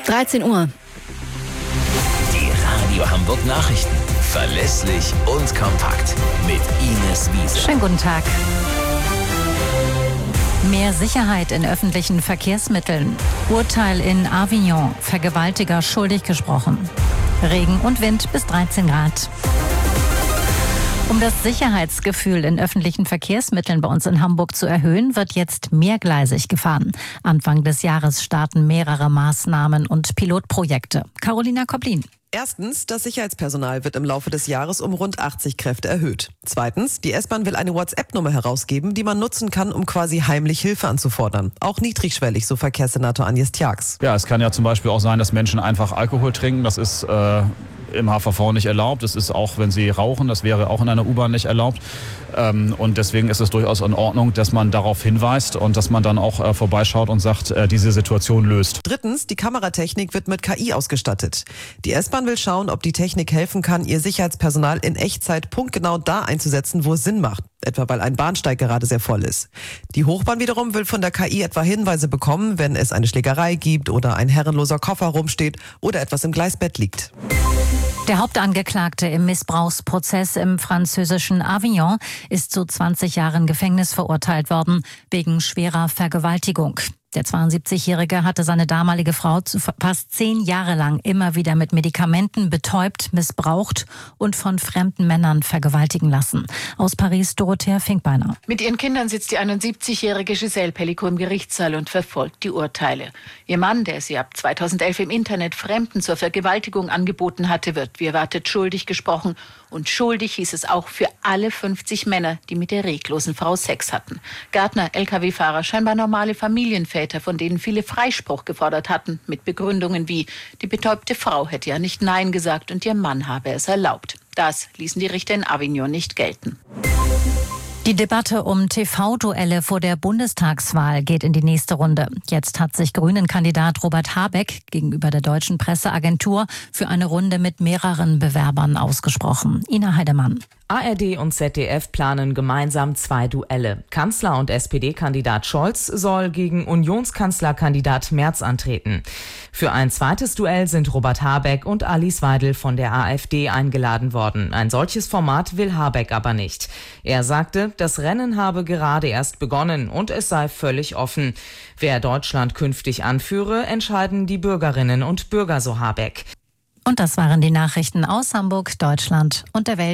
13 Uhr. Die Radio Hamburg Nachrichten. Verlässlich und kompakt. Mit Ines Wiese. Schönen guten Tag. Mehr Sicherheit in öffentlichen Verkehrsmitteln. Urteil in Avignon. Vergewaltiger schuldig gesprochen. Regen und Wind bis 13 Grad. Um das Sicherheitsgefühl in öffentlichen Verkehrsmitteln bei uns in Hamburg zu erhöhen, wird jetzt mehrgleisig gefahren. Anfang des Jahres starten mehrere Maßnahmen und Pilotprojekte. Carolina Koblin. Erstens, das Sicherheitspersonal wird im Laufe des Jahres um rund 80 Kräfte erhöht. Zweitens, die S-Bahn will eine WhatsApp-Nummer herausgeben, die man nutzen kann, um quasi heimlich Hilfe anzufordern. Auch niedrigschwellig, so Verkehrssenator Agnes Tjax. Ja, es kann ja zum Beispiel auch sein, dass Menschen einfach Alkohol trinken. Das ist im HVV nicht erlaubt. Es ist auch, wenn sie rauchen, das wäre auch in einer U-Bahn nicht erlaubt. Und deswegen ist es durchaus in Ordnung, dass man darauf hinweist und dass man dann auch vorbeischaut und sagt, diese Situation löst. Drittens, die Kameratechnik wird mit KI ausgestattet. Die S-Bahn will schauen, ob die Technik helfen kann, ihr Sicherheitspersonal in Echtzeit punktgenau da einzusetzen, wo es Sinn macht. Etwa weil ein Bahnsteig gerade sehr voll ist. Die Hochbahn wiederum will von der KI etwa Hinweise bekommen, wenn es eine Schlägerei gibt oder ein herrenloser Koffer rumsteht oder etwas im Gleisbett liegt. Der Hauptangeklagte im Missbrauchsprozess im französischen Avignon ist zu 20 Jahren Gefängnis verurteilt worden, wegen schwerer Vergewaltigung. Der 72-Jährige hatte seine damalige Frau fast 10 Jahre lang immer wieder mit Medikamenten betäubt, missbraucht und von fremden Männern vergewaltigen lassen. Aus Paris, Dorothea Finkbeiner. Mit ihren Kindern sitzt die 71-jährige Giselle Pellicot im Gerichtssaal und verfolgt die Urteile. Ihr Mann, der sie ab 2011 im Internet Fremden zur Vergewaltigung angeboten hatte, wird wie erwartet schuldig gesprochen. Und schuldig hieß es auch für alle 50 Männer, die mit der reglosen Frau Sex hatten. Gärtner, Lkw-Fahrer, scheinbar normale Familienväter, von denen viele Freispruch gefordert hatten, mit Begründungen wie, die betäubte Frau hätte ja nicht Nein gesagt und ihr Mann habe es erlaubt. Das ließen die Richter in Avignon nicht gelten. Die Debatte um TV-Duelle vor der Bundestagswahl geht in die nächste Runde. Jetzt hat sich Grünen-Kandidat Robert Habeck gegenüber der deutschen Presseagentur für eine Runde mit mehreren Bewerbern ausgesprochen. Ina Heidemann. ARD und ZDF planen gemeinsam 2 Duelle. Kanzler- und SPD-Kandidat Scholz soll gegen Unionskanzlerkandidat Merz antreten. Für ein zweites Duell sind Robert Habeck und Alice Weidel von der AfD eingeladen worden. Ein solches Format will Habeck aber nicht. Er sagte, das Rennen habe gerade erst begonnen und es sei völlig offen. Wer Deutschland künftig anführe, entscheiden die Bürgerinnen und Bürger, so Habeck. Und das waren die Nachrichten aus Hamburg, Deutschland und der Welt.